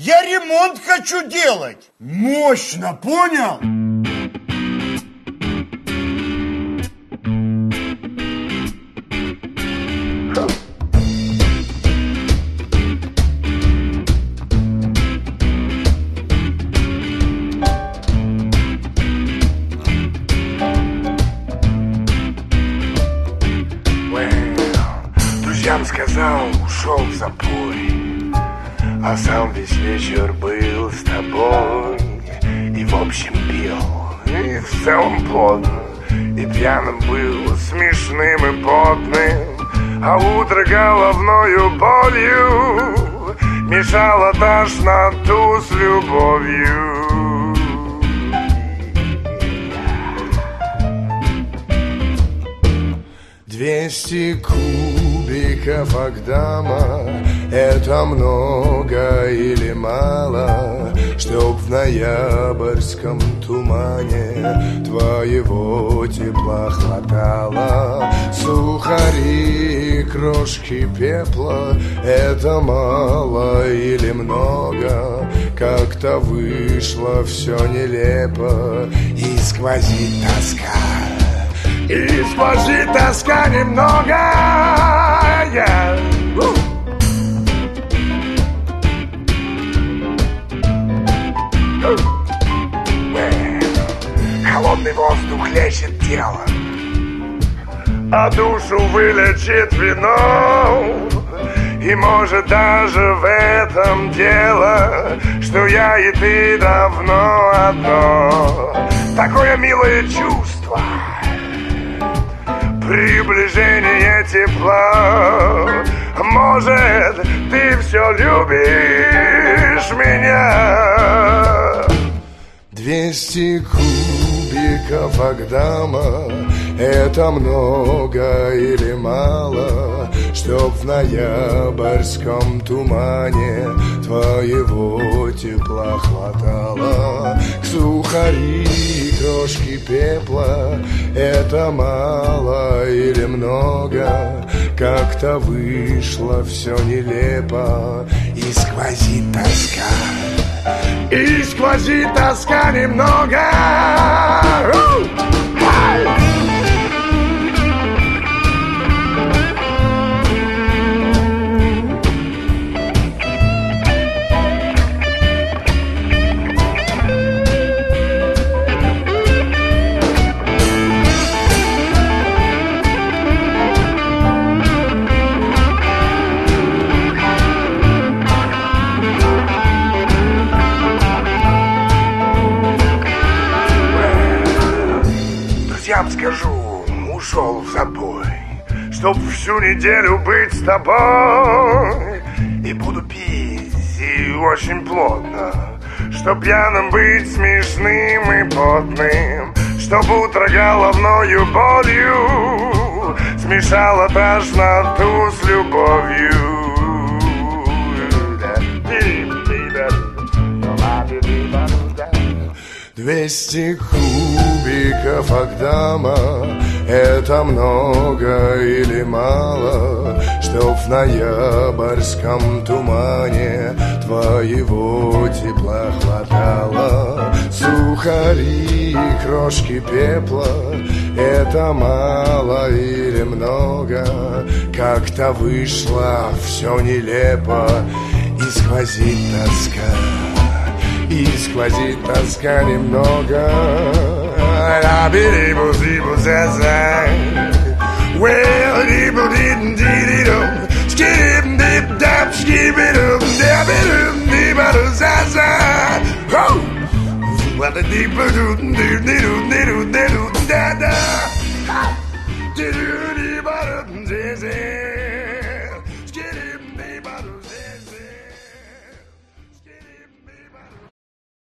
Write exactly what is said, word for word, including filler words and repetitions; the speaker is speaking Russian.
Я ремонт хочу делать. Мощно, понял? Друзьям сказал, ушел в запой, а сам весь вечер был с тобой. И в общем пил, и в целом плотно, и пьяным был, смешным и потным. А утро головною болью мешало тошноту с любовью. Двести кубиков Агдама — это много или мало, чтоб в ноябрьском тумане твоего тепла хватало? Сухари и крошки пепла — это мало или много? Как-то вышло все нелепо, и сквозит тоска. И сквозит тоска немного, yeah. Холодный воздух лечит тело, а душу вылечит вино. И может даже в этом дело, что я и ты давно одно. Такое милое чувство, приближение тепла. Может, ты все любишь меня? Двести кубиков Агдама — это много или мало, чтоб в ноябрьском тумане твоего тепла хватало? Сухари и крошки пепла — это мало или много? Как-то вышло все нелепо, и сквозит тоска. И сквозит тоска немного. Друзьям скажу, ушел в забой, чтоб всю неделю быть с тобой. И буду пить, и очень плотно, чтоб пьяным быть, смешным и потным. Чтоб утро головною болью смешало тошноту с любовью. Двести кубиков Агдама — это много или мало, чтоб в ноябрьском тумане твоего тепла хватало? Сухари и крошки пепла — это мало или много? Как-то вышло все нелепо, и сквозит тоска. И сквозит тоска немного. Well, dibble didn't did it up, skip dip dap, skip it up, dab it up, dib out of zaza. Oh, what the deeper do do do do do do da da.